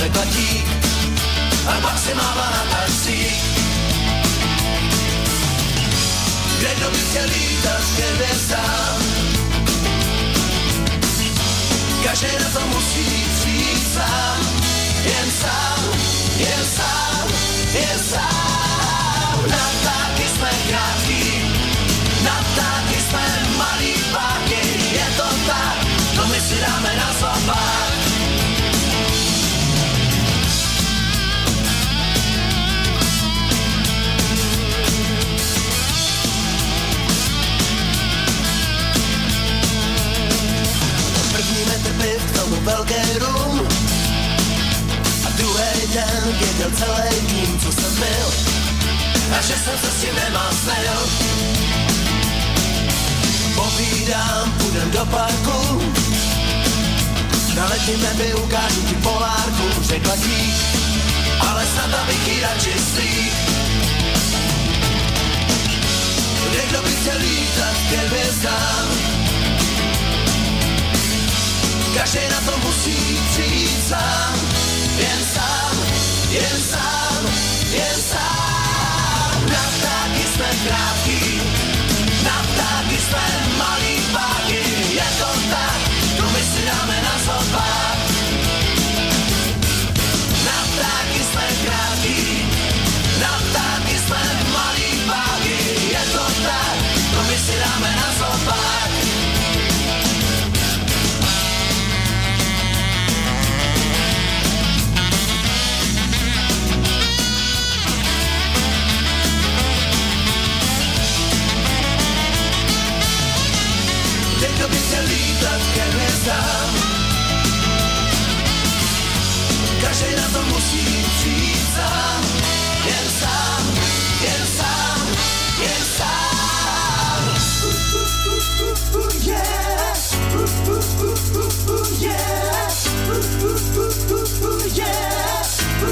řekla dík, a pak si máva na taxík. Kdo by chtěl lítat k hvězdám, každý na to musí přijít sám, jen sám, jen sám, jen sám. Na ptáky jsme krátký, na ptáky jsme malý páky, je to tak, to my si dáme na zobák. První metr piv, k tomu velký rum, a druhý den věděl celý tým, co jsem byl, a že jsem se s tím nemásnil. Povídám, půjdem do parku, na letním nebi ukážu ti polárku, řekla dík, ale snad abych jí radši slík. Kdo by chtěl lítat ke hvězdám, každý na to musí přijít sám, jen sám, jen sám, jen sám. Na ptáky jsme krátký, na ptáky jsme malý páky, je to tak, to my si dáme na zobák. Na ptáky jsme krátký, na ptáky jsme malý páky, je to tak, to my si dáme na zobák. Kdo by chtěl lítat ke hvězdám, každý na to musí přijít sám, jen sám, jen sám, jen sám. Yeah, yeah,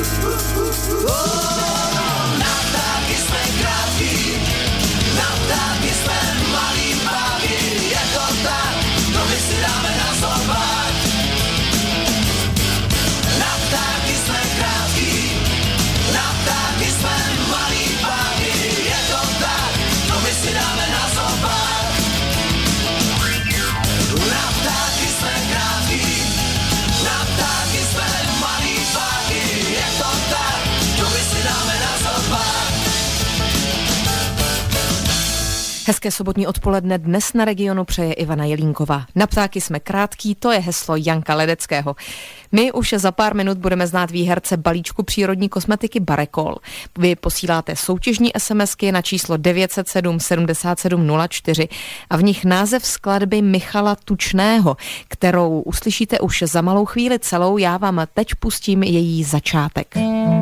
na ptáky jsme krátký, na ptáky jsme malý páky, je to tak, to my si dáme na zobák. Na ptáky jsme krátký, na ptáky jsme malý páky, je to tak, to my si dáme na zobák. Na ptáky jsme krátký, na ptáky jsme malý páky, je to tak, to my si dáme na zobák. Hezké sobotní odpoledne dnes na Regionu přeje Ivana Jelínková. Na ptáky jsme krátký, to je heslo Janka Ledeckého. My už za pár minut budeme znát výherce balíčku přírodní kosmetiky Barekol. Vy posíláte soutěžní SMSky na číslo 907 77 04 a v nich název skladby Michala Tučného, kterou uslyšíte už za malou chvíli celou. Já vám teď pustím její začátek.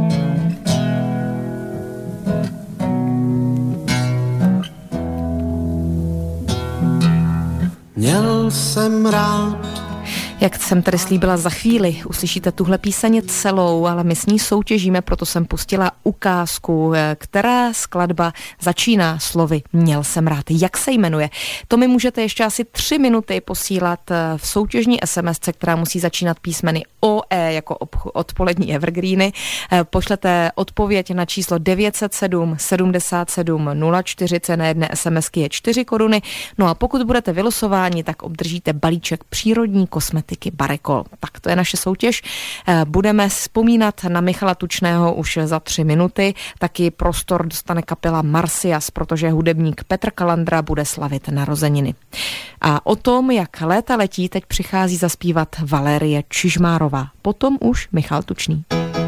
Měl jsem rád. Jak jsem tady slíbila, za chvíli uslyšíte tuhle píseň celou, ale my s ní soutěžíme, proto jsem pustila ukázku, která skladba začíná slovy Měl jsem rád. Jak se jmenuje? To mi můžete ještě asi 3 minuty posílat v soutěžní SMSce, která musí začínat písmeny OE jako odpolední evergreeny. Pošlete odpověď na číslo 907 77 04, cena jedné SMSky je 4 koruny. No a pokud budete vylosováni, tak obdržíte balíček přírodní kosmetiky Barekol. Tak to je naše soutěž. Budeme vzpomínat na Michala Tučného už za 3 minuty. Taky prostor dostane kapela Marcias, protože hudebník Petr Kalandra bude slavit narozeniny. A o tom, jak léta letí, teď přichází zaspívat Valérie Čižmárová. Potom už Michal Tučný.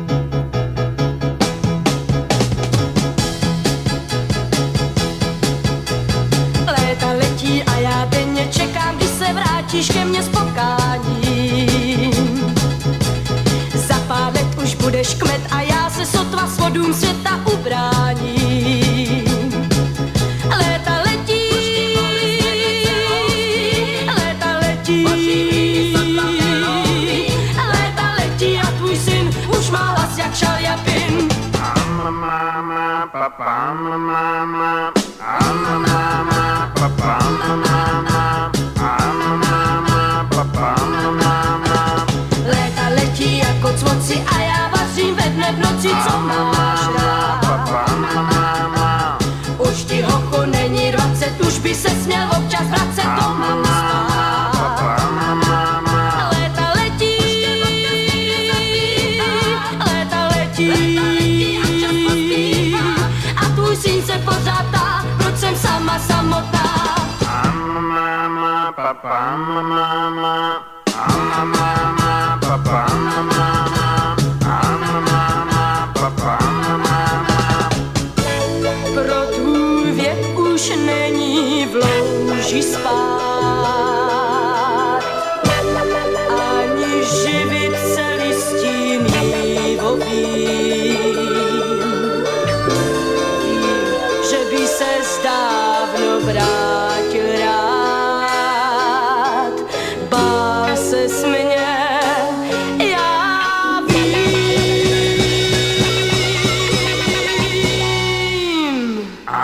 Léta letí a já denně čekám, když se vrátíš ke mně z potkání. Za pár let už budeš kmet a já se sotva svodům světa ubráním. Léta letí, léta letí, léta letí a tvůj syn už má hlas jak Šaljapin. Léta letí jako cvoci a já si, co máš rád. Už ti hochu není 20, už by se směl občas vracet domů spát. Léta letí, a tvůj syn se pořád ptá, proč jsem sama samotná. Pro tvůj věk už není v louži spát, ani živit se listím jívovým, že by se dávno vrátil rád. Bál ses mě, já vím.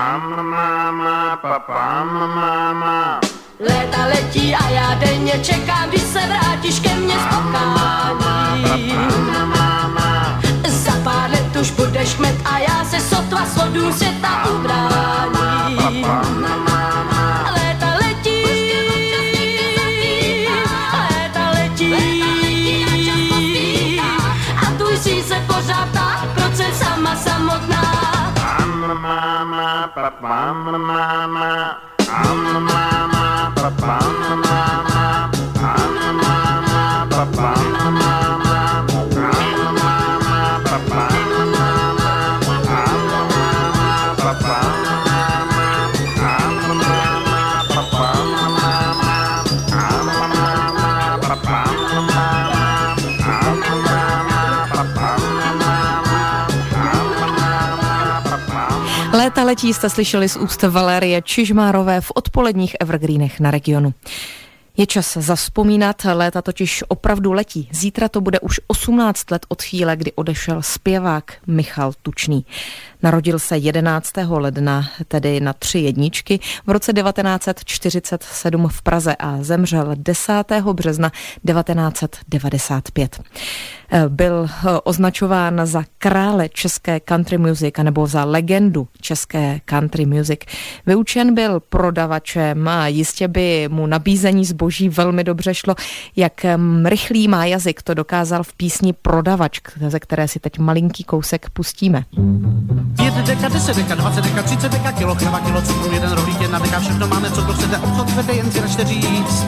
Léta letí a já denně čekám, když se vrátíš ke mně s pokáním. Za pár let už budeš kmet a já se sotva svodům světa ubráním. Léta letí, a tvůj syn se pořád ptá, proč jsem sama samotná. Léta letí jste slyšeli z úst Valérie Čižmárové v odpoledních evergreenech na Regionu. Je čas zavzpomínat, léta totiž opravdu letí. Zítra to bude už 18 let od chvíle, kdy odešel zpěvák Michal Tučný. Narodil se 11. ledna, tedy na 3 jedničky, v roce 1947 v Praze a zemřel 10. března 1995. Byl označován za krále české country music nebo za legendu české country music. Vyučen byl prodavačem a jistě by mu nabízení zboží velmi dobře šlo. Jak rychlý má jazyk, to dokázal v písni Prodavač, ze které si teď malinký kousek pustíme. 5 deka, 10 deka, 20 deka, 30 deka, kilo chleba, kilo cukru, 1 rohlík, 1 deka, všechno máme, co to chcete, obchod vede jen si račte říct.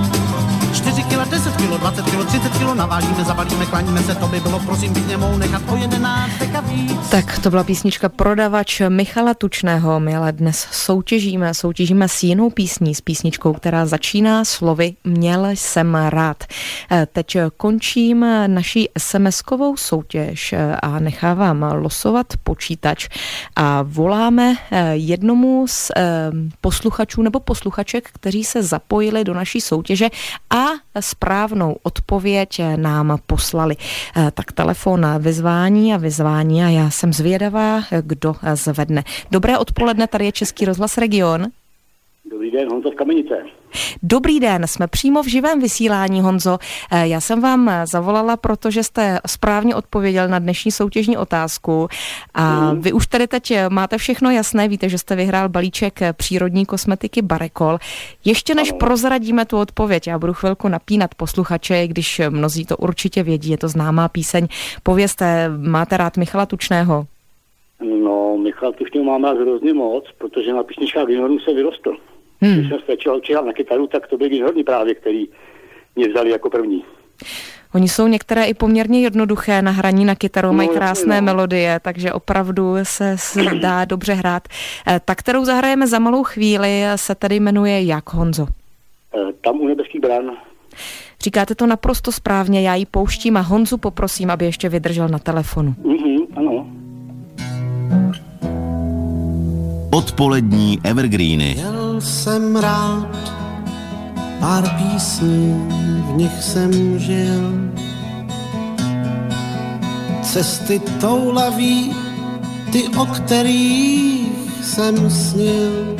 4 kila, 10 kilo, 20 kilo, 30 kilo, navážíme, zabalíme, klaníme se, to by bylo, prosím, pěkně mou nechat o 11 deka víc. Tak to byla písnička Prodavač Michala Tučného. My ale dnes soutěžíme s jinou písní, s písničkou, která začíná slovy Měl jsem rád. Teď končím naší SMS-kovou soutěž a nechávám losovat počítač a voláme jednomu z posluchačů nebo posluchaček, kteří se zapojili do naší soutěže a správnou odpověď nám poslali. Tak telefon vyzvání a já jsem zvědavá, kdo zvedne. Dobré odpoledne, tady je Český rozhlas Region. Dobrý den, Honzo z Kamenice. Dobrý den, jsme přímo v živém vysílání, Honzo. Já jsem vám zavolala, protože jste správně odpověděl na dnešní soutěžní otázku a vy už tady teď máte všechno jasné, víte, že jste vyhrál balíček přírodní kosmetiky Barekol. Ještě než prozradíme tu odpověď, já budu chvilku napínat posluchače, když mnozí to určitě vědí, je to známá píseň. Povězte, máte rád Michala Tučného? No, Michal Tučného mám rád hrozně moc, protože na písničkách Greenhornu se vyrostl. Když jsem stačil na kytaru, tak to byly Greenhorny právě, který mě vzali jako první. Oni jsou některé i poměrně jednoduché na hraní na kytaru, mají krásné melodie, takže opravdu se dá dobře hrát. Ta, kterou zahrajeme za malou chvíli, se tedy jmenuje jak, Honzo? Tam u nebeských bran. Říkáte to naprosto správně, já ji pouštím a Honzu poprosím, aby ještě vydržel na telefonu. Ano. Odpolední evergreeny. Měl jsem rád pár písní, v nich jsem žil. Cesty toulaví, ty, o kterých jsem snil.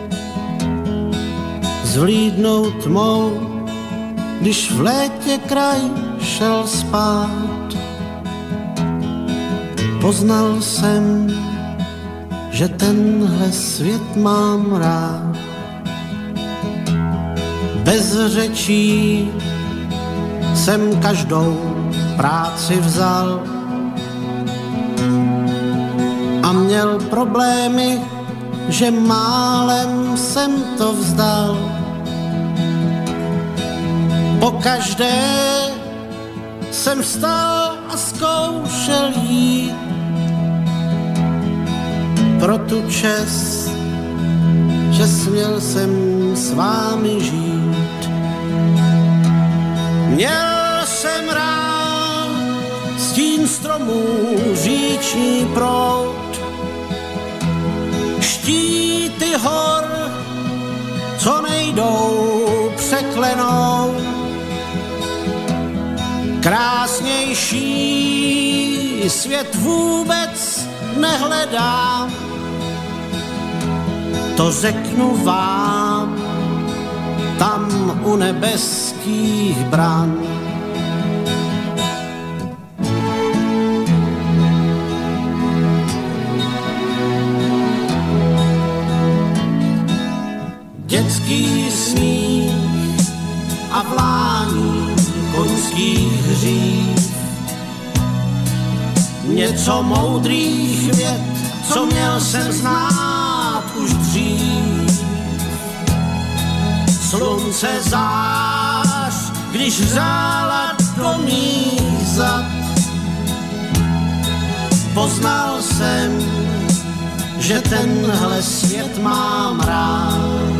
Zhlídnout tmou, když v létě kraj šel spát. Poznal jsem, že tenhle svět mám rád. Bez řečí jsem každou práci vzal a měl problémy, že málem jsem to vzdal. Pokaždé jsem vstal a zkoušel jít pro tu čest, že směl jsem s vámi žít. Měl jsem rád stín stromů, říční proud, štíty hor, co nejdou překlenout. Krásnější svět vůbec nehledám, to řeknu vám, tam u nebeských bran. Dětský smích a vlání koňských hřív, něco moudrých vět, co měl jsem znát už dřív. Slunce zář, když hřála do mých zad, poznal jsem, že tenhle svět mám rád.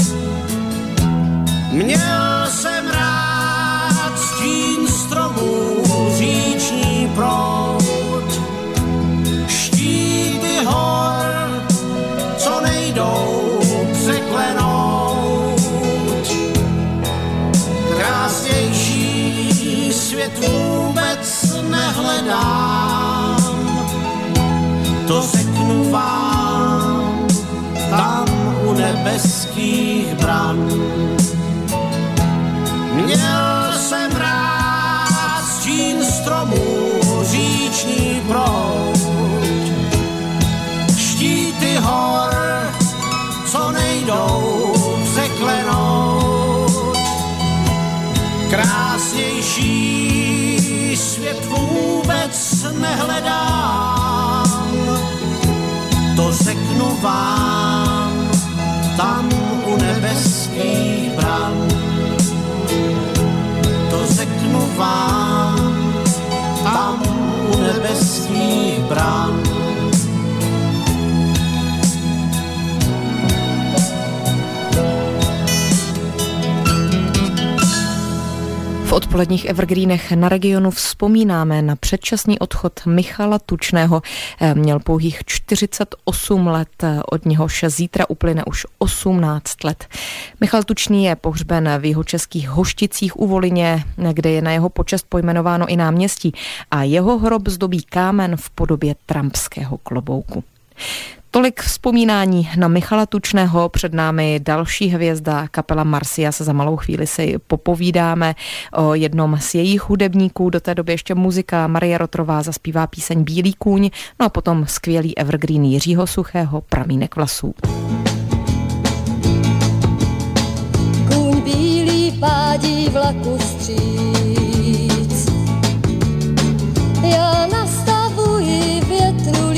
Měl jsem rád stín stromů, říční proud, štíty hor, co nejdou překlenout. Krásnější svět vůbec nehledám, to řeknu vám, tam u nebeských bran. Měl jsem rád stín stromů, říční proud, štíty hor, co nejdou překlenout. Krásnější svět vůbec nehledám, to řeknu vám, tam u nebeských bran. To řeknu vám, tam u nebeských bran. V odpoledních evergreenech na Regionu vzpomínáme na předčasný odchod Michala Tučného. Měl pouhých 48 let, od něhož zítra uplyne už 18 let. Michal Tučný je pohřben v jihočeských Hošticích u Volině, kde je na jeho počest pojmenováno i náměstí a jeho hrob zdobí kámen v podobě trampského klobouku. Tolik vzpomínání na Michala Tučného, před námi další hvězda, kapela Marsyas. Za malou chvíli si popovídáme o jednom z jejich hudebníků, do té doby ještě muzika. Marie Rotrová zaspívá píseň Bílý kůň, no a potom skvělý evergreen Jiřího Suchého Pramínek vlasů. Kůň bílý pádí vlaku vstříc, já nastavuji větru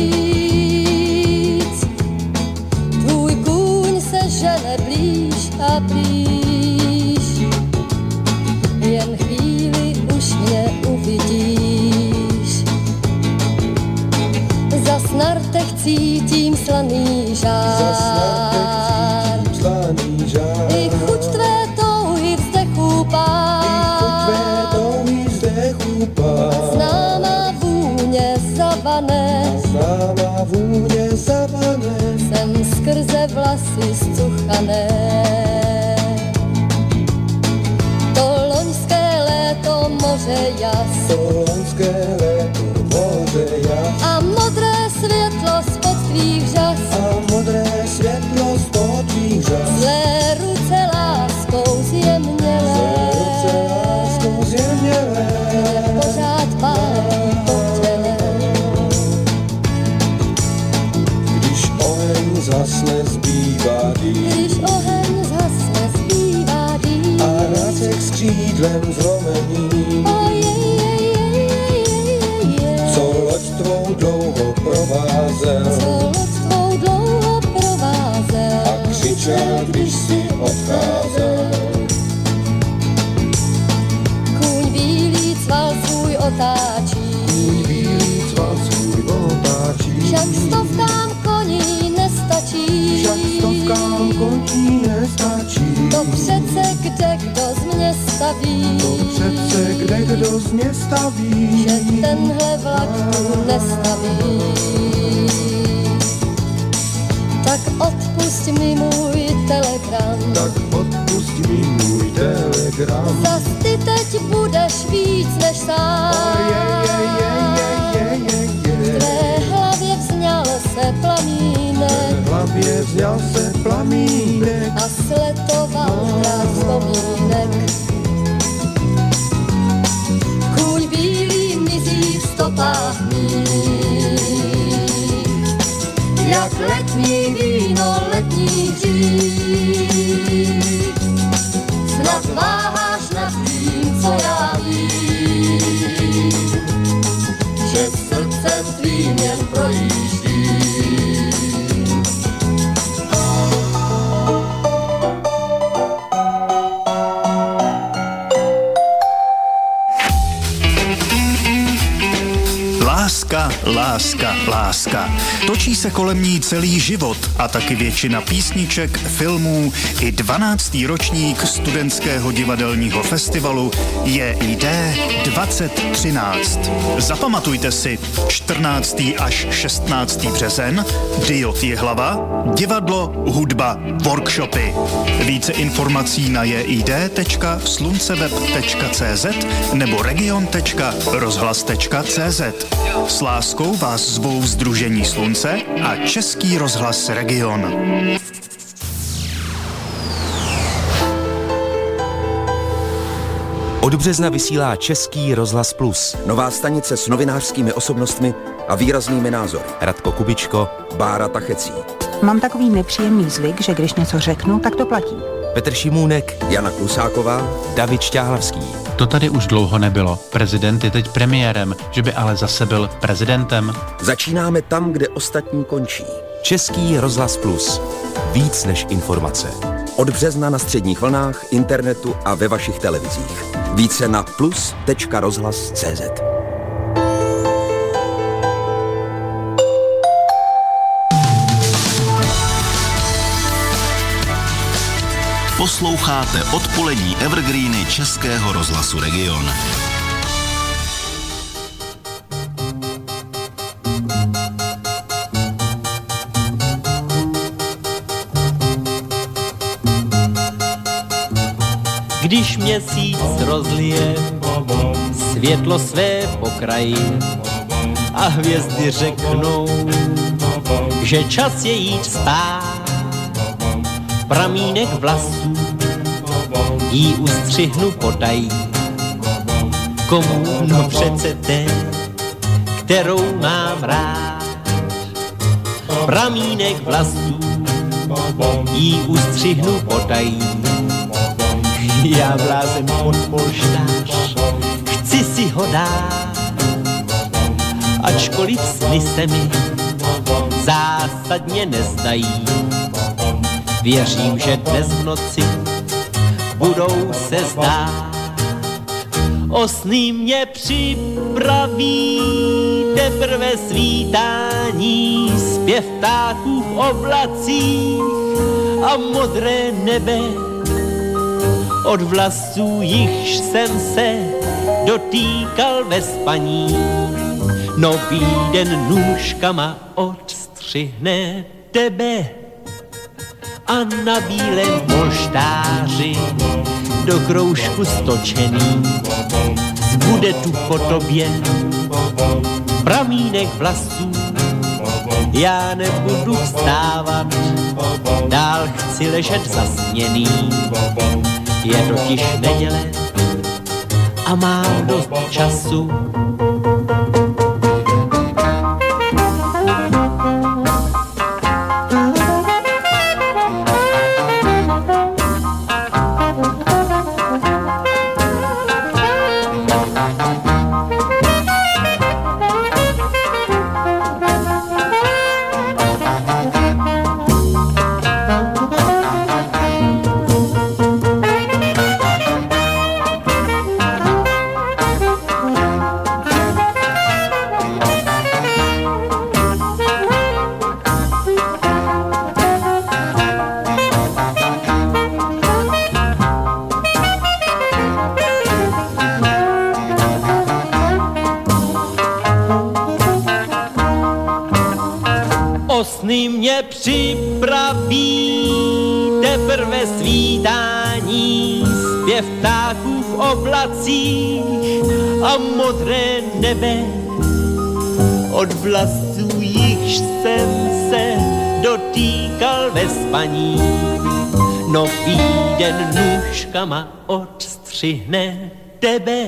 líc, tvůj kůň se žene blíž a blíž, jen chvíli už mě uvidíš. Zas na rtech cítím slaný žár, i chuť tvé touhy vzdechu pár, známá vůně zavané, jsem skrze vlasy zcuchané. To loňské léto moře jas, a modré světlo spod tvých žas, zlé ruce láskou zjemnělé, mě pořád pálí po těle. křídlem zlomeným, co loď tvou dlouho provázel, a křičel, když si odcházel. Kůň bílý cval svůj otáčí, však stovkám koní nestačí, to přece kdo z mě staví, že tenhle vlak tu nestaví. Tak odpusť mi můj telegram, zas ty teď budeš víc než sám. V tvé hlavě vzňal se plamínek, a sletoval rád vzpomínek. Kůň bílý mizí v stopách mých, jak letní víno, letní hřích. Snad váháš nad tím, co já vím, že srdcem tvým jen projíždím. Láska. Točí se kolem ní celý život a taky většina písniček, filmů i 12. ročník studentského divadelního festivalu JID 2013. Zapamatujte si 14. až 16. březen, Diod Jihlava, divadlo, hudba, workshopy. Více informací na jid.slunceweb.cz nebo region.rozhlas.cz. S láskou vás zvou Sdružení Slunce a Český rozhlas Region. Od března vysílá Český rozhlas Plus. Nová stanice s novinářskými osobnostmi a výraznými názory. Radko Kubičko, Bára Tachecí. Mám takový nepříjemný zvyk, že když něco řeknu, tak to platí. Petr Šimůnek, Jana Klusáková, David Šťáhlavský. To tady už dlouho nebylo. Prezident je teď premiérem, že by ale zase byl prezidentem. Začínáme tam, kde ostatní končí. Český rozhlas Plus. Víc než informace. Od března na středních vlnách, internetu a ve vašich televizích. Více na plus.rozhlas.cz. Posloucháte odpolední evergreeny Českého rozhlasu Region. Když měsíc rozlije světlo své pokraji a hvězdy řeknou, že čas je jít spát, pramínek vlasů jí ustřihnu potají. Komu? No přece té, kterou mám rád. Pramínek vlasů jí ustřihnu potají. Já vlázem pod polštář, chci si ho dát, ačkoliv sny se mi zásadně nezdají. Věřím, že dnes v noci budou se zdát. O sny mě připraví teprve svítání, zpěv ptáků v oblacích a modré nebe. Od vlasů jichž jsem se dotýkal ve spaní, nový den nůžkama odstřihne tebe. A na bílém polštáři do kroužku stočený zbude tu po tobě pramínek vlasů. Já nebudu vstávat, dál chci ležet zasněný. Je totiž neděle a mám dost času. prvé svítání, zpěv ptáků v oblacích a modré nebe. Od vlasů jichž jsem se dotýkal ve spaní, nový den nůžkama odstřihne tebe.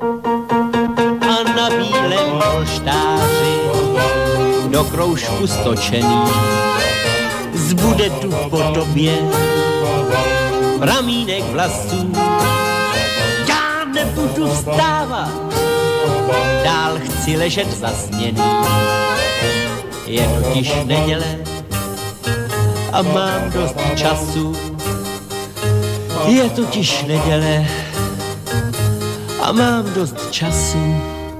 A na bílém polštáři do kroužku stočený zbude tu po tobě pramínek vlasů. Já nebudu vstávat, dál chci ležet zasněný. Je totiž neděle a mám dost času. Je totiž neděle a mám dost času.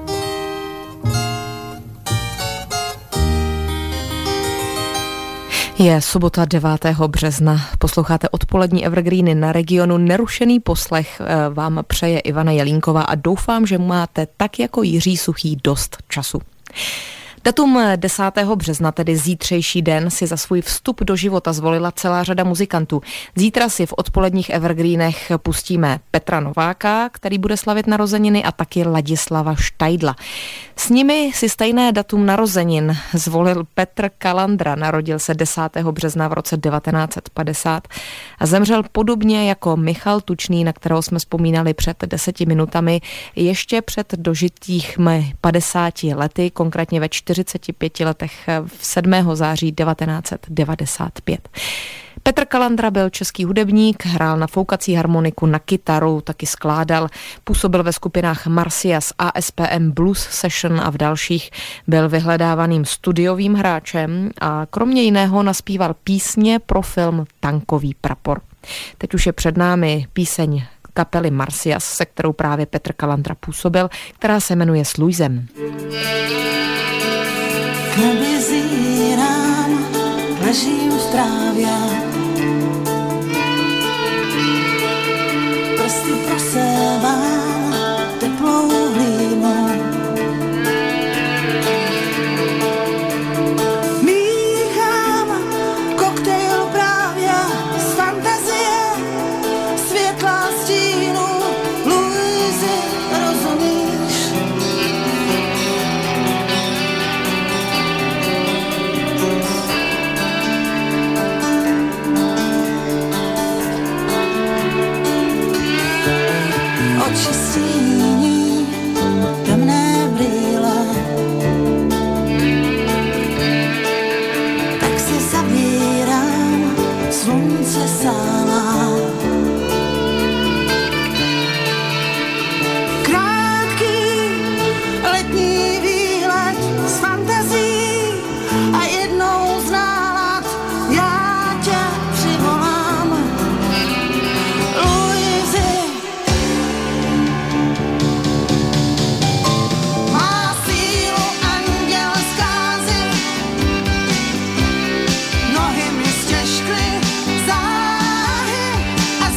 Je sobota 9. března. Posloucháte odpolední Evergreeny na Regionu. Nerušený poslech vám přeje Ivana Jelínková a doufám, že máte tak jako Jiří Suchý dost času. Datum 10. března, tedy zítřejší den, si za svůj vstup do života zvolila celá řada muzikantů. Zítra si v odpoledních Evergreenech pustíme Petra Nováka, který bude slavit narozeniny, a taky Ladislava Štajdla. S nimi si stejné datum narozenin zvolil Petr Kalandra. Narodil se 10. března v roce 1950 a zemřel podobně jako Michal Tučný, na kterého jsme vzpomínali před 10 minutami, ještě před dožitými 50 lety, konkrétně ve 45 letech 7. září 1995. Petr Kalandra byl český hudebník, hrál na foukací harmoniku, na kytaru, taky skládal, působil ve skupinách Marcias, ASPM Blues Session a v dalších, byl vyhledávaným studiovým hráčem a kromě jiného naspíval písně pro film Tankový prapor. Teď už je před námi píseň kapely Marcias, se kterou právě Petr Kalandra působil, která se jmenuje S Luisem. K nebi zírám, ležím v trávě, prsty prosévám teplou hlínou. Míchám koktejl právě z fantazie, světla stínu, Luisi, rozumíš? Oči stíní temné brýle, tak si zavírám, slunce sálá. Krátký letní výlet z fantazí a jednou z nálad já tě přivolám. Luisi, má sílu anděl zkázy, nohy mi stěžkly záhy a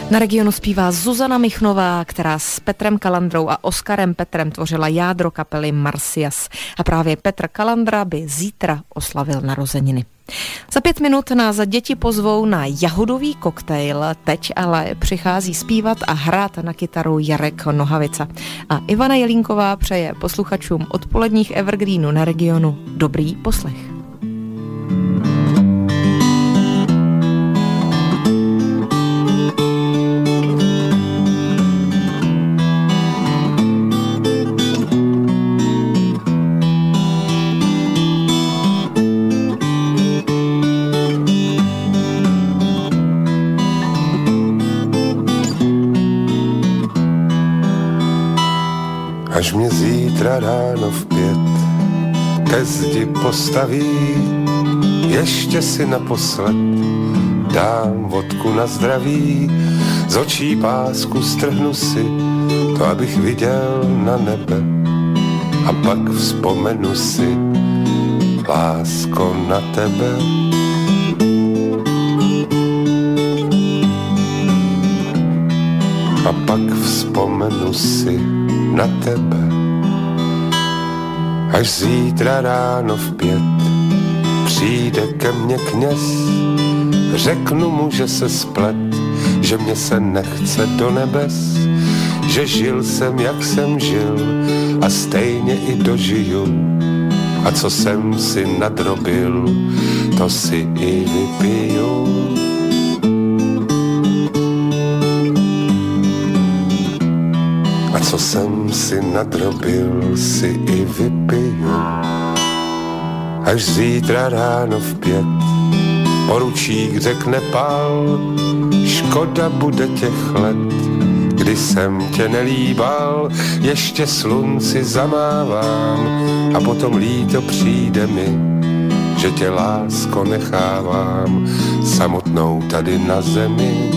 Na Regionu zpívá Zuzana Michnová, která s Petrem Kalandrou a Oskarem Petrem tvořila jádro kapely Marsyas. A právě Petr Kalandra by zítra oslavil narozeniny. Za 5 minut nás děti pozvou na jahodový koktejl, teď ale přichází zpívat a hrát na kytaru Jarek Nohavica. A Ivana Jelínková přeje posluchačům odpoledních Evergreenů na Regionu dobrý poslech. Až mě zítra ráno v 5 ke zdi postaví, ještě si naposled dám vodku na zdraví, z očí pásku strhnu si, to abych viděl na nebe, a pak vzpomenu si, lásko, na tebe. A pak vzpomenu si na tebe. Až zítra ráno v 5 přijde ke mně kněz, řeknu mu, že se splet, že mě se nechce do nebes, že žil jsem, jak jsem žil, a stejně i dožiju, a co jsem si nadrobil, to si i vypiju. A co jsem si nadrobil, si i vypiju. Až zítra ráno v 5 poručík řekne pál, škoda bude těch let, kdy jsem tě nelíbal, ještě slunci zamávám, a potom líto přijde mi, že tě, lásko, nechávám samotnou tady na zemi.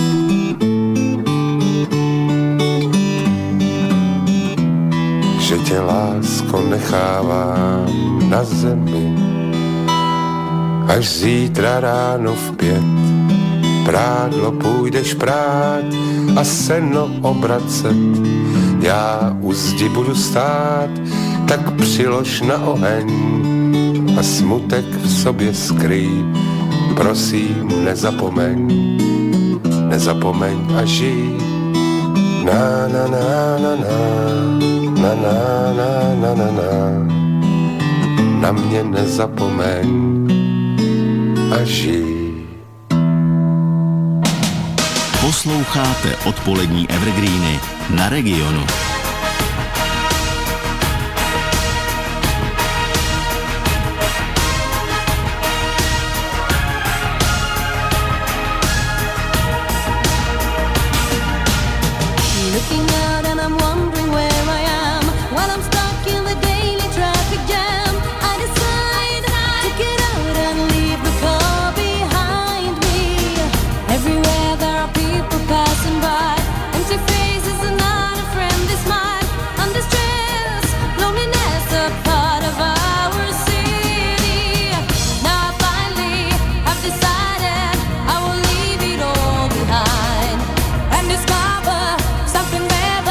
Že tě, lásko, nechávám na zemi. Až zítra ráno v 5 prádlo půjdeš prát a seno obracet, já u zdi budu stát, tak přilož na oheň a smutek v sobě skryj, prosím, nezapomeň, nezapomeň a žij. Na na na na na na na na na na, na mě nezapomeň a žij. Posloucháte odpolední Evergreeny na Regionu. Something rare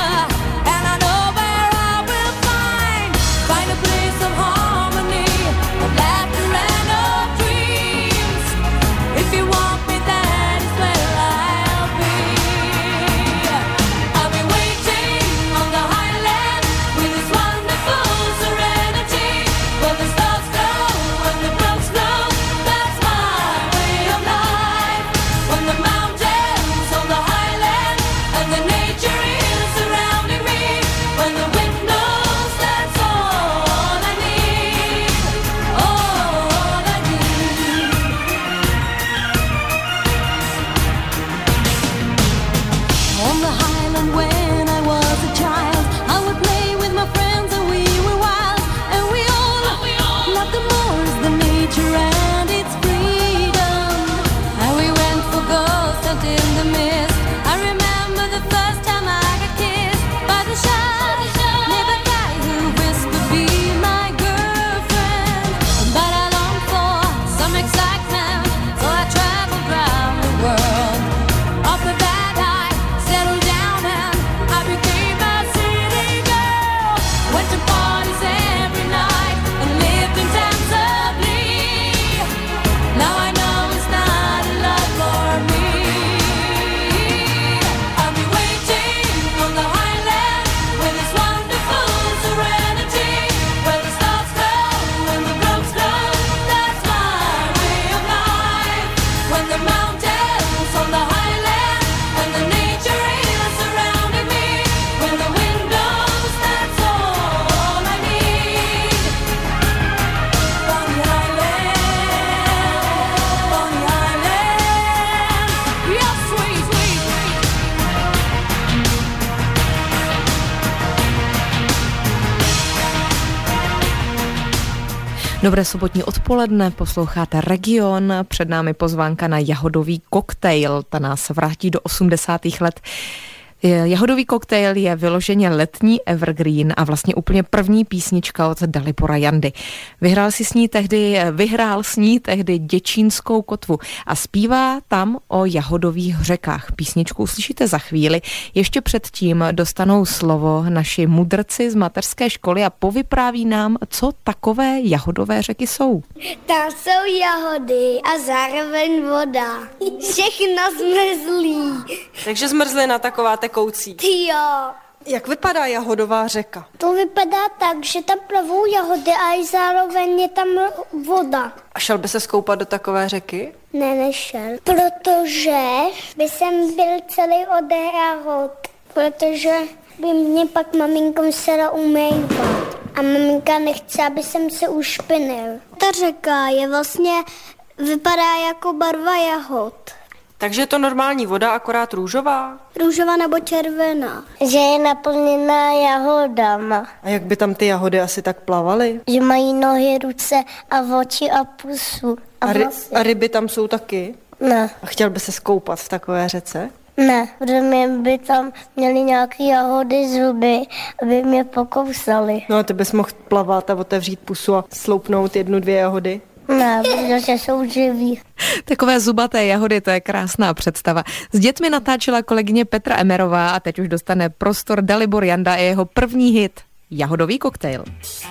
Dobré sobotní odpoledne, posloucháte Region, před námi pozvánka na jahodový koktejl, ta nás vrátí do 80. let. Jahodový koktejl je vyloženě letní evergreen a vlastně úplně první písnička od Dalibora Jandy. Vyhrál s ní tehdy Děčínskou kotvu a zpívá tam o jahodových řekách. Písničku uslyšíte za chvíli. Ještě předtím dostanou slovo naši mudrci z mateřské školy a povypráví nám, co takové jahodové řeky jsou. Tam jsou jahody a zároveň voda. Všechno zmrzlý. Takže zmrzlina taková tekoucí. Jo. Jak vypadá jahodová řeka? To vypadá tak, že tam plavou jahody a i zároveň je tam voda. A šel by se skoupat do takové řeky? Ne, nešel. Protože by jsem byl celý od jahod. Protože by mě pak maminka musela umývat. A maminka nechce, aby jsem se ušpinil. Ta řeka je vlastně, vypadá jako barva jahod. Takže je to normální voda, akorát růžová? Růžová nebo červená. Že je naplněná jahodama. A jak by tam ty jahody asi tak plavaly? Že mají nohy, ruce a oči a pusu. A ryby tam jsou taky? Ne. A chtěl by se skoupat v takové řece? Ne, protože by tam měli nějaké jahody zuby, aby mě pokousali. No a ty bys mohl plavat a otevřít pusu a sloupnout 1-2 jahody? Ne, protože jsou živí. Takové zubaté jahody, to je krásná představa. S dětmi natáčela kolegyně Petra Emerová a teď už dostane prostor Dalibor Janda a jeho první hit Jahodový koktejl.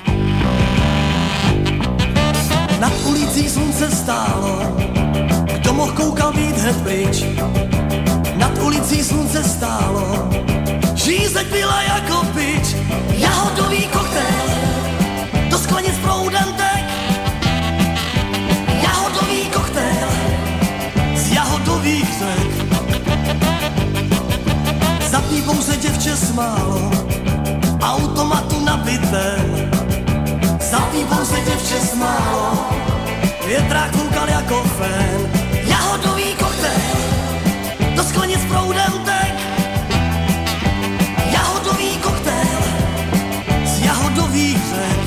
Nad ulicí slunce stálo, kdo mohl koukal být hned pryč. Nad ulicí slunce stálo, žízeň byla jako pič. Jahodový koktejl, do sklenic proudem tek. Jahodový koktejl z jahodových řek. Zapní pouze děvče smálo, automatu nabitém. Zapní pouze děvče smálo, větrák koukal jako fén. Jahodový koktejl, do sklenic proudem tek. Jahodový koktejl z jahodových řek.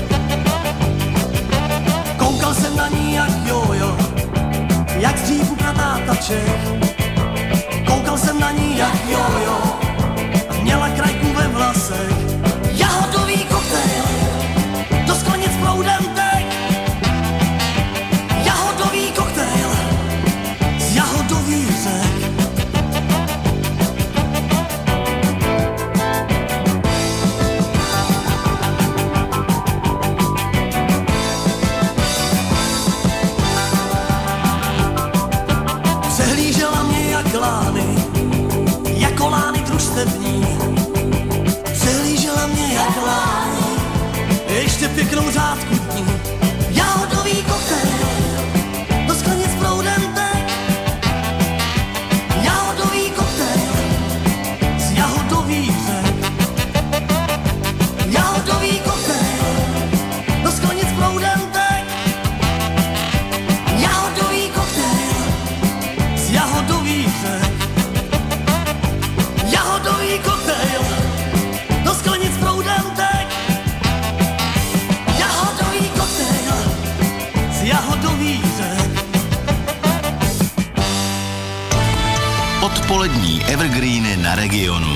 Koukal jsem na ní jak jojo, jak z dřívu pratátaček. Koukal jsem na ní jak jojo, a měla krajku ve vlasech. Jahodový koktejl, do sklenic proudem tek. Jahodový koktejl z jahodových řek. Přehlížela mě jak lány, jako lány družstevní. Přehlížela mě jak lány, ještě pěknou řádku dní. Jahodový koktejl, do sklenic proudem tek. Jahodový koktejl z jahodových řek. Jahodový koktejl, do sklenic proudem tek. Jahodový koktejl z jahodových řek. Jahodový koktejl, do sklenic proudem tek. Jahodový koktejl z jahodových řek. Odpolední evergreeny na Regionu.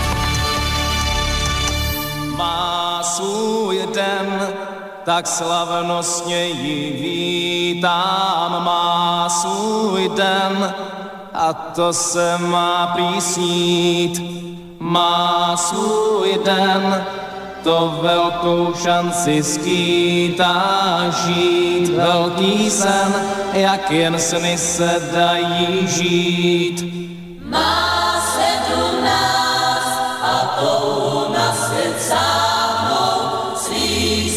Má svůj den, tak slavnostně ji vítám. Má svůj den, a to se má prý snít. Má svůj den, to velkou šanci skýtá žít. Velký sen, jak jen sny se dají žít. Má 17 a touhu na svět sáhnout. Svých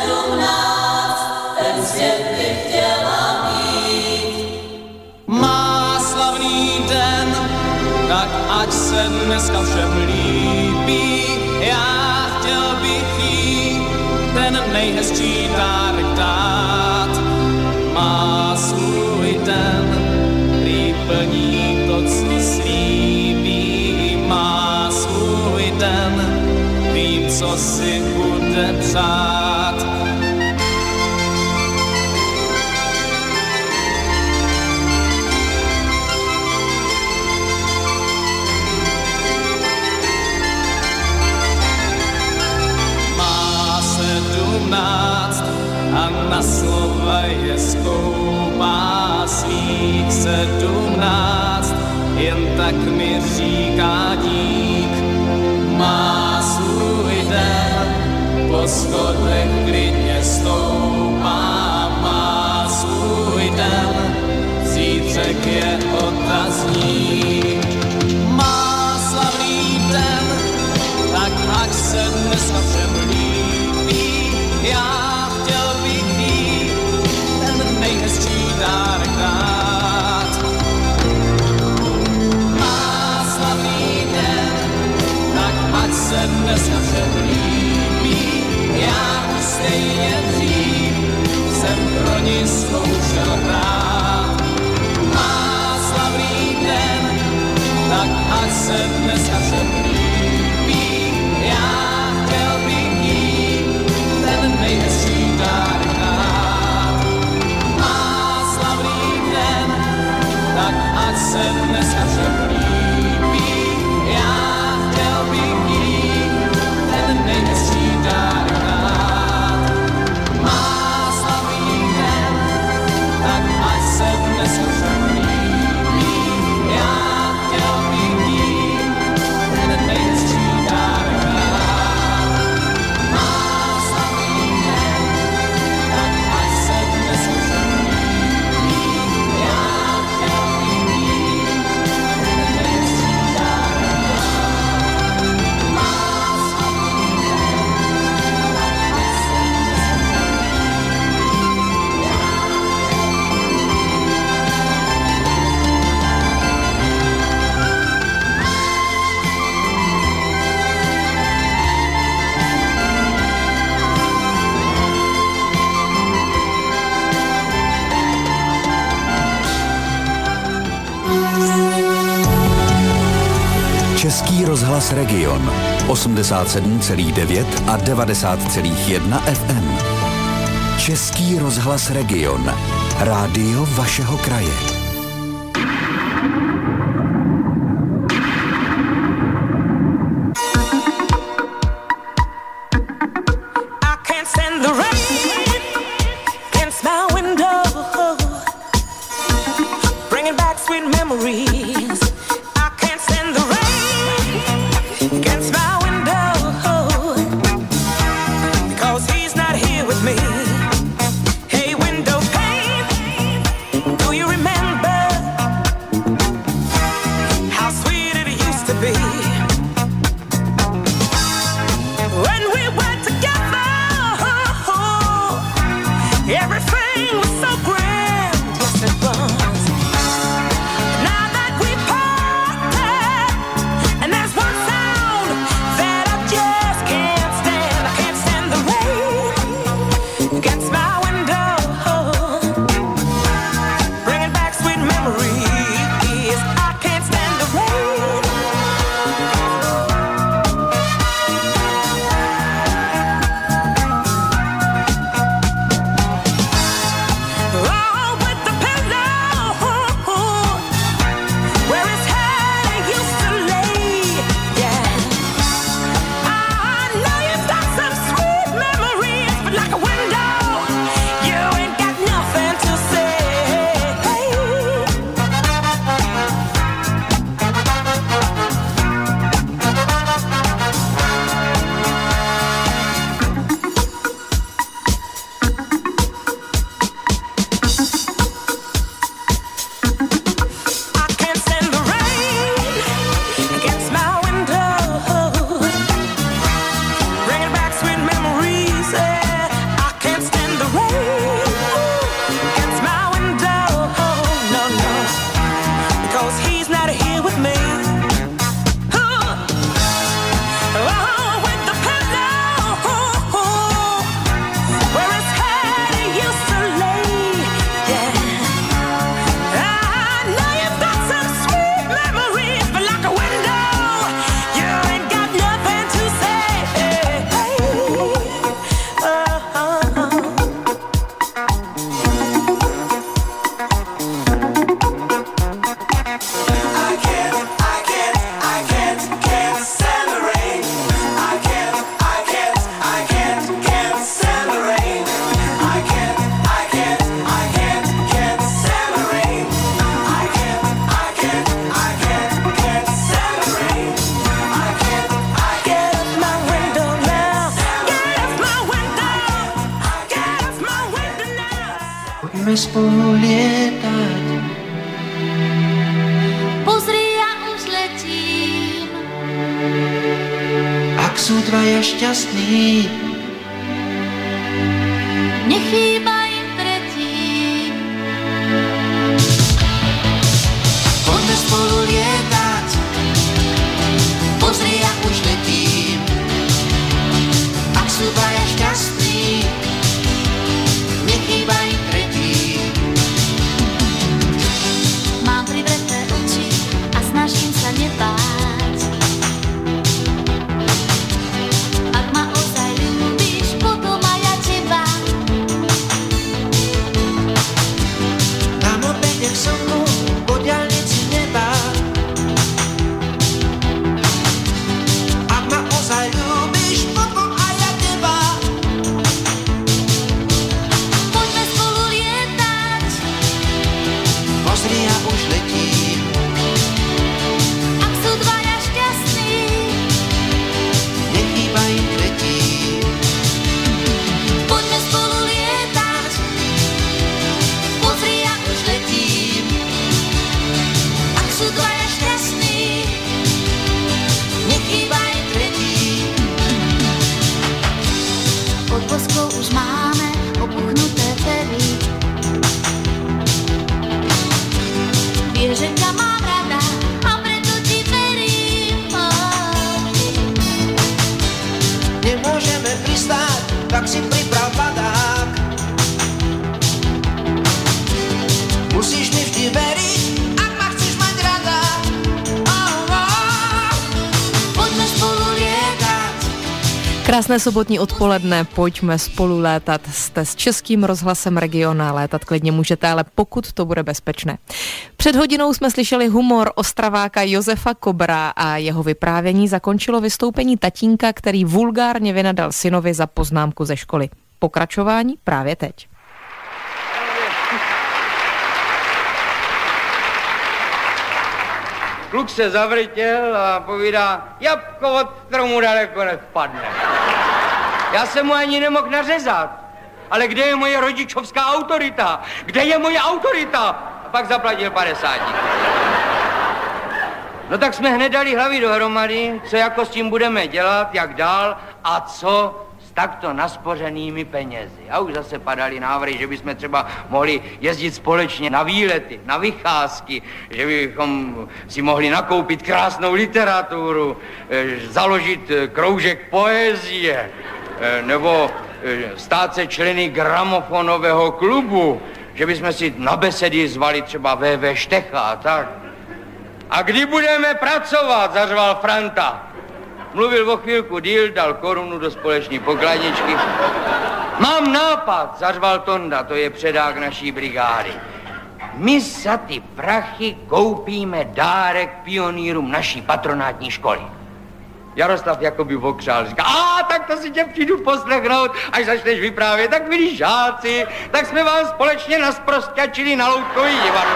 17 ten svět by chtěla mít. Má slavný den, tak ať se dneska všem líbí. Já chtěl bych jí ten nejhezčí dárek dát. Má svůj den, prý plní to, co slíbí. Má svůj den, vím, co si bude přát. svých 17, jen tak mi říká dík. Má svůj den, po schodech klidně stoupá, má svůj den, zítřek je otazník. Má slavný den, tak ať se dneska všem líbí, já chtěl bych jí ten nejhezčí dárek dát. Má slavný den, tak ať se dneska všem líbí, já stejně dřív jsem pro ní zkoušel hrát. Má slavný den, tak ať se dneska všem líbí, já chtěl bych jí ten nejhezčí dárek dát. Má slavný den, tak ať se dneska všem líbí, já chtěl bych jí ten nejhezčí dárek dát. Má slavný den, tak ať se dneska všem líbí, já chtěl bych jí ten nejhezčí dárek dát. Má slavný den, tak ať se dneska všem líbí, já chtěl bych jí ten nejhezčí dárek dát. Má slavný den, tak ať se Český rozhlas Region 87,9 a 90,1 FM. Český rozhlas Region. Rádio vašeho kraje. Everything was so grand, yes it was. Now that we part, spolu lietat. Pozri, ja už letím. Ak sú dvaja šťastní, nechýba im tretí. poďme spolu lietať. Pozri, ja už letím. Ak sú dvaja šťastní, nechýba im tretí. Mám privreté oči a snažím sa nebáť. Ak ma ozaj ľúbíš, potom aj ja teba. Dám opäť jak slnku po diaľnici neba. Ak ma ozaj ľúbíš, potom aj ja teba. Poďme spolu lietať. Pozri, ja už letím. Ak sú dvaja šťastní, Nechýba im tretí. poďme spolu lietať. Pozri, ja už letím. Ak sú dvaja šťastní, Nechýba im tretí. pod boskou už máme opuchnuté pery. Vieš, že ťa mám rada a preto ti verím. Nemôžeme pristáť, tak si priprav padák. Musíš mi vždy veriť, ak ma chceš mať rada. Poďme spolu lietať. Krásné sobotní odpoledne, pojďme spolu létat. Jste s Českým rozhlasem Region a létat klidně můžete, ale pokud to bude bezpečné. Před hodinou jsme slyšeli humor Ostraváka Josefa Kobra a jeho vyprávění zakončilo vystoupení tatínka, který vulgárně vynadal synovi za poznámku ze školy. Pokračování právě teď. Kluk se zavrtěl a povídá, jabko od stromu daleko nespadne. Já jsem mu ani nemohl nařezat. Ale kde je moje rodičovská autorita? Kde je moje autorita? A pak zaplatil 50. No tak jsme hned dali hlavy dohromady, co jako s tím budeme dělat, jak dál a co s takto naspořenými penězi. A už zase padaly návrhy, že bychom třeba mohli jezdit společně na výlety, na vycházky, že bychom si mohli nakoupit krásnou literaturu, založit kroužek poezie, nebo stát se členy gramofonového klubu, že bychom si na besedy zvali třeba V.V. Štecha a tak. A kdy budeme pracovat, zařval Franta. Mluvil o chvilku díl, dal korunu do společné pokladničky. Mám nápad, zařval Tonda, to je předák naší brigády. My za ty prachy koupíme dárek pionýrům naší patronátní školy. Jaroslav jakoby okřál, říká, tak to si tě přijdu poslechnout, až začneš vyprávět, tak milí žáci, tak jsme vám společně nasprosťačili na loutkový divadlo.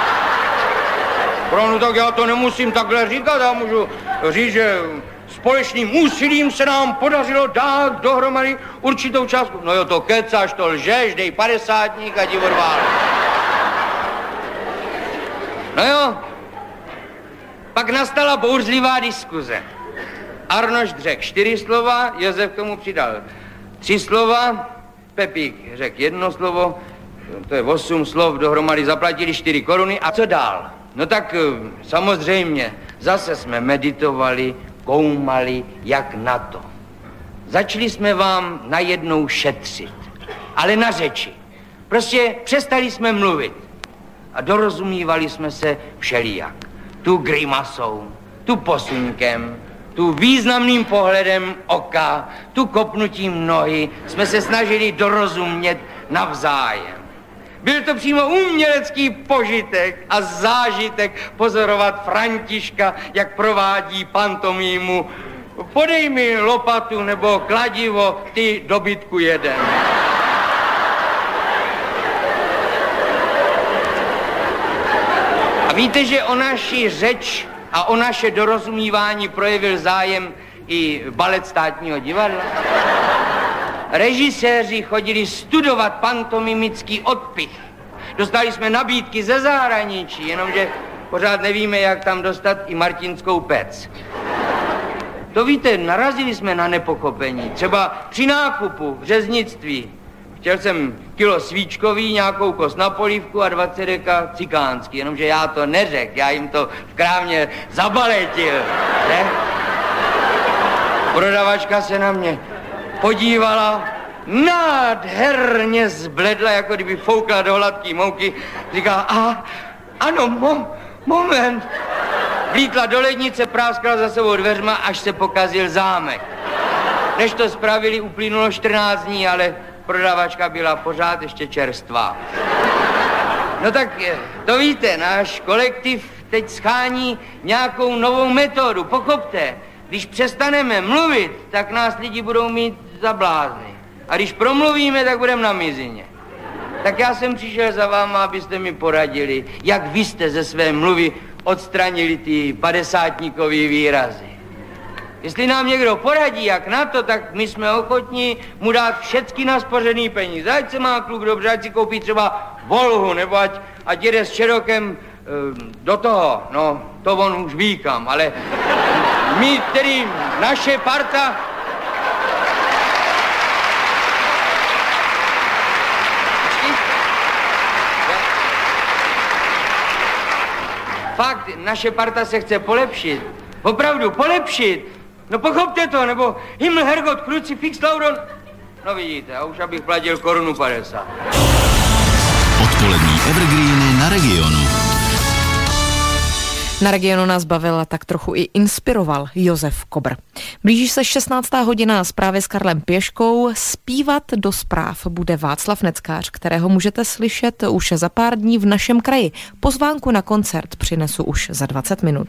No tak já to nemusím takhle říkat, já můžu říct, že společným úsilím se nám podařilo dát dohromady určitou částku. No jo, to kecáš, to lžeš, dej 50 a ti odvál. No jo, pak nastala bouřlivá diskuze. Arnošt řekl 4 slova, Josef k tomu přidal 3 slova, Pepík řekl 1 slovo, to je 8 slov, dohromady zaplatili 4 koruny a co dál? No tak samozřejmě, zase jsme meditovali, koumali, jak na to. Začali jsme vám najednou šetřit, ale na řeči. Prostě přestali jsme mluvit a dorozumívali jsme se všelijak. Tu grimasou, tu posunkem, tu významným pohledem oka, tu kopnutím nohy jsme se snažili dorozumět navzájem. Byl to přímo umělecký požitek a zážitek pozorovat Františka, jak provádí pantomímu. Podej mi lopatu nebo kladivo, ty dobytku jeden. A víte, že o naši řeč a o naše dorozumívání projevil zájem i balet Státního divadla? Režiséři chodili studovat pantomimický odpich. Dostali jsme nabídky ze zahraničí, jenomže pořád nevíme, jak tam dostat i martinskou pec. To víte, narazili jsme na nepochopení. Třeba při nákupu v řeznictví. Chtěl jsem kilo svíčkový, nějakou kost na polívku a 20 deka cikánský, jenomže já to neřekl, já jim to v krámě zabaletil, ne? Prodavačka se na mě podívala, nádherně zbledla, jako kdyby foukla do hladký mouky. Říká, ano, moment. Vlítla do lednice, práskla za sebou dveřma, až se pokazil zámek. Než to spravili, uplynulo 14 dní, ale prodavačka byla pořád ještě čerstvá. No tak to víte, náš kolektiv teď schání nějakou novou metodu, pochopte. Když přestaneme mluvit, tak nás lidi budou mít za blázny. A když promluvíme, tak budeme na mizině. Tak já jsem přišel za váma, abyste mi poradili, jak vy jste ze své mluvy odstranili ty 50-tníkový výrazy. Jestli nám někdo poradí, jak na to, tak my jsme ochotní mu dát všechny naspořený peníze. Ať se má kluk dobře, ať si koupí třeba Volhu, nebo ať jede s Čerokem do toho, no, to on už ví kam, ale my tedy, naše parta... Fakt, naše parta se chce polepšit. Opravdu, polepšit. No pochopte to, nebo Himmel, Herrgott, Crucifix, Lauron. No vidíte, a už abych platil 1,50 Kč. Odpolední evergreeny na Regionu. Na Regionu nás bavil a tak trochu i inspiroval Josef Kobr. Blíží se 16. hodina, zprávy s Karlem Pěškou. Zpívat do zpráv bude Václav Neckář, kterého můžete slyšet už za pár dní v našem kraji. Pozvánku na koncert přinesu už za 20 minut.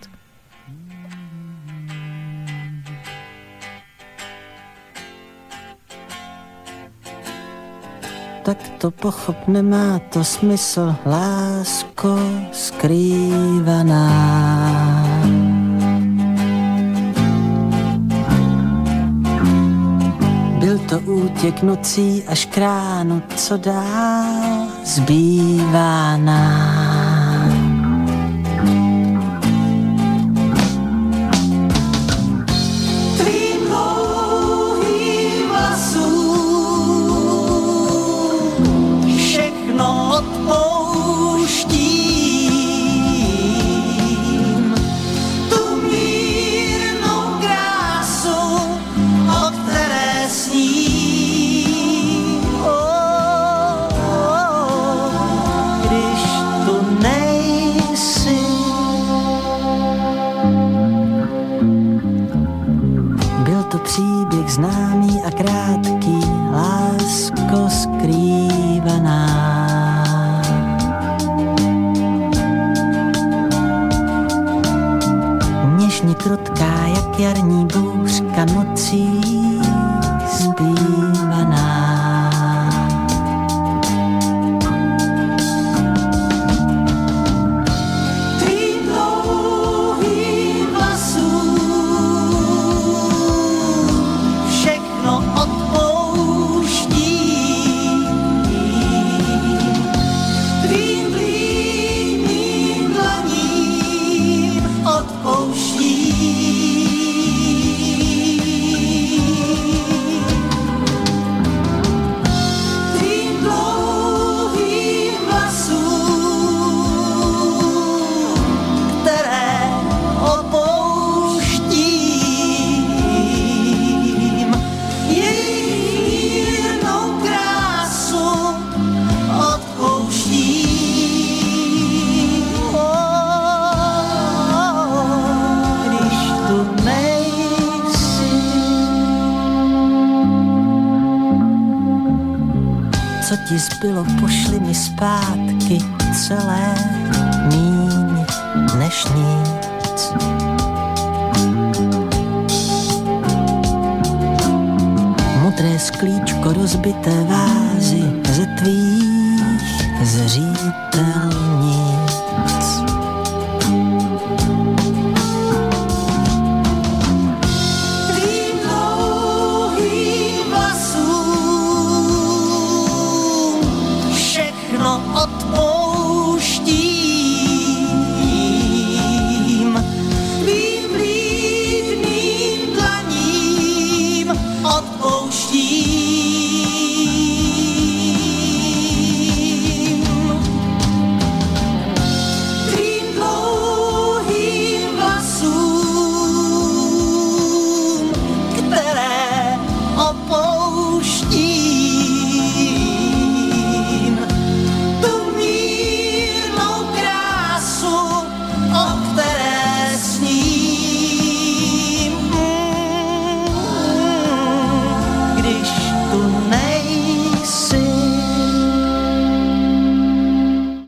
Tak to pochop, nemá to smysl, lásko skrývaná. Byl to útěk nocí až k ránu, co dál zbývá nám. Tvým dlouhým vlasům všechno odpouštím. Tu mírnou krásu, o které sním. Když tu nejsi, byl to příběh známý a krátký, lásko skrývaná. Něžně krotká, jak jarní bouřka nocí zpívaná. Tvým dlouhým vlasům všechno odpouštím. Tvým blídným dlaním odpouštím. Tvým dlouhým vlasům, které opouštím, jejich mírnou krásu odpouštím. Když tu nejsi, co ti zbylo, pošli mi zpátky celé, míň než nic. Modré sklíčko, rozbité vázy,